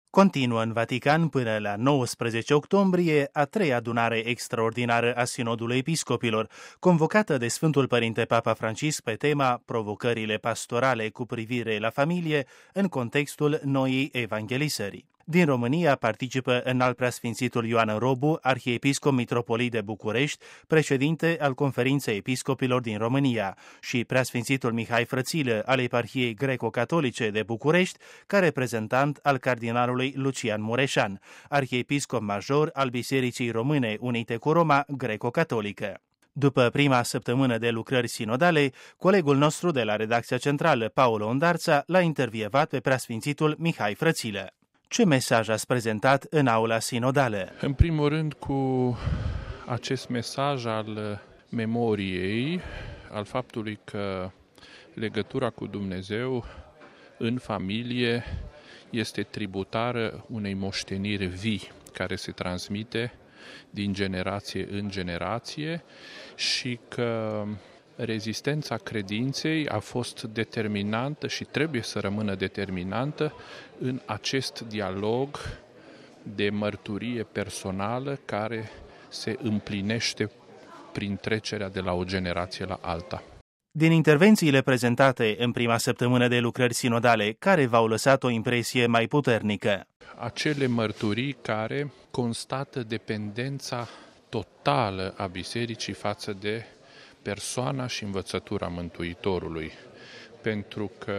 Continuă în Vatican până la 19 octombrie a treia adunare extraordinară a Sinodului Episcopilor, convocată de Sfântul Părinte Papa Francisc pe tema Provocările pastorale cu privire la familie în contextul noii evangelizări. Din România participă înalt preasfințitul Ioan Robu, arhiepiscop mitropolit de București, președinte al Conferinței Episcopilor din România, și preasfințitul Mihai Frățilă al Eparhiei Greco-Catolice de București, ca reprezentant al cardinalului Lucian Mureșan, arhiepiscop major al Bisericii Române Unite cu Roma Greco-Catolică. După prima săptămână de lucrări sinodale, colegul nostru de la redacția centrală, Paolo Ondarța, l-a intervievat pe preasfințitul Mihai Frățilă. Ce mesaj ați prezentat în aula sinodală? În primul rând, cu acest mesaj al memoriei, al faptului că legătura cu Dumnezeu în familie este tributară unei moșteniri vii care se transmite din generație în generație și că rezistența credinței a fost determinantă și trebuie să rămână determinantă în acest dialog de mărturie personală care se împlinește prin trecerea de la o generație la alta. Din intervențiile prezentate în prima săptămână de lucrări sinodale, care v-au lăsat o impresie mai puternică? Acele mărturii care constată dependența totală a bisericii față de persoana și învățătura Mântuitorului, pentru că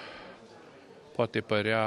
poate părea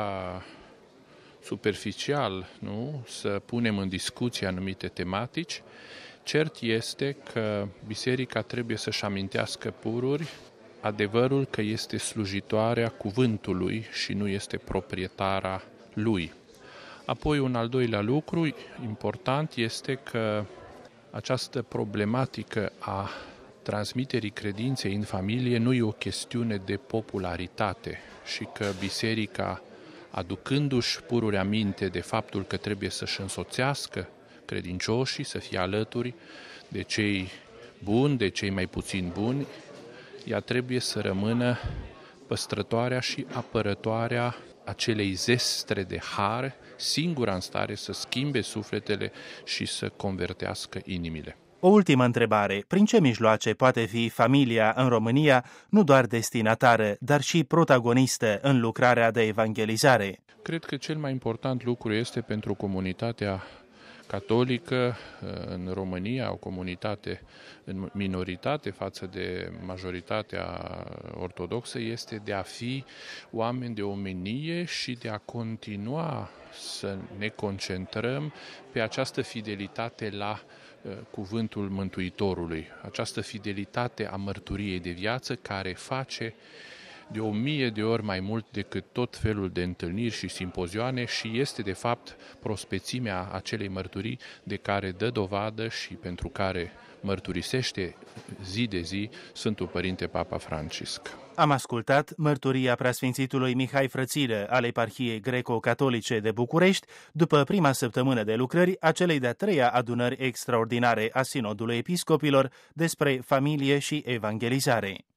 superficial, nu? Să punem în discuție anumite tematici. Cert este că biserica trebuie să-și amintească pururi adevărul că este slujitoarea cuvântului și nu este proprietara lui. Apoi, un al doilea lucru important este că această problematică a transmiterii credinței în familie nu e o chestiune de popularitate și că biserica, aducându-și pururi aminte de faptul că trebuie să-și însoțească credincioșii, să fie alături de cei buni, de cei mai puțin buni, ea trebuie să rămână păstrătoarea și apărătoarea acelei zestre de har, singura în stare să schimbe sufletele și să convertească inimile. O ultimă întrebare. Prin ce mijloace poate fi familia în România nu doar destinatară, dar și protagonistă în lucrarea de evangelizare? Cred că cel mai important lucru este pentru comunitatea catolică în România, o comunitate în minoritate față de majoritatea ortodoxă, este de a fi oameni de omenie și de a continua să ne concentrăm pe această fidelitate la cuvântul Mântuitorului, această fidelitate a mărturiei de viață care face de 1000 de ori mai mult decât tot felul de întâlniri și simpozioane și este de fapt prospețimea acelei mărturii de care dă dovadă și pentru care mărturisește zi de zi Sfântul Părinte Papa Francisc. Am ascultat mărturia preasfințitului Mihai Frățilă al Eparhiei Greco-Catolice de București după prima săptămână de lucrări a celei de-a treia adunări extraordinare a Sinodului Episcopilor despre familie și evangelizare.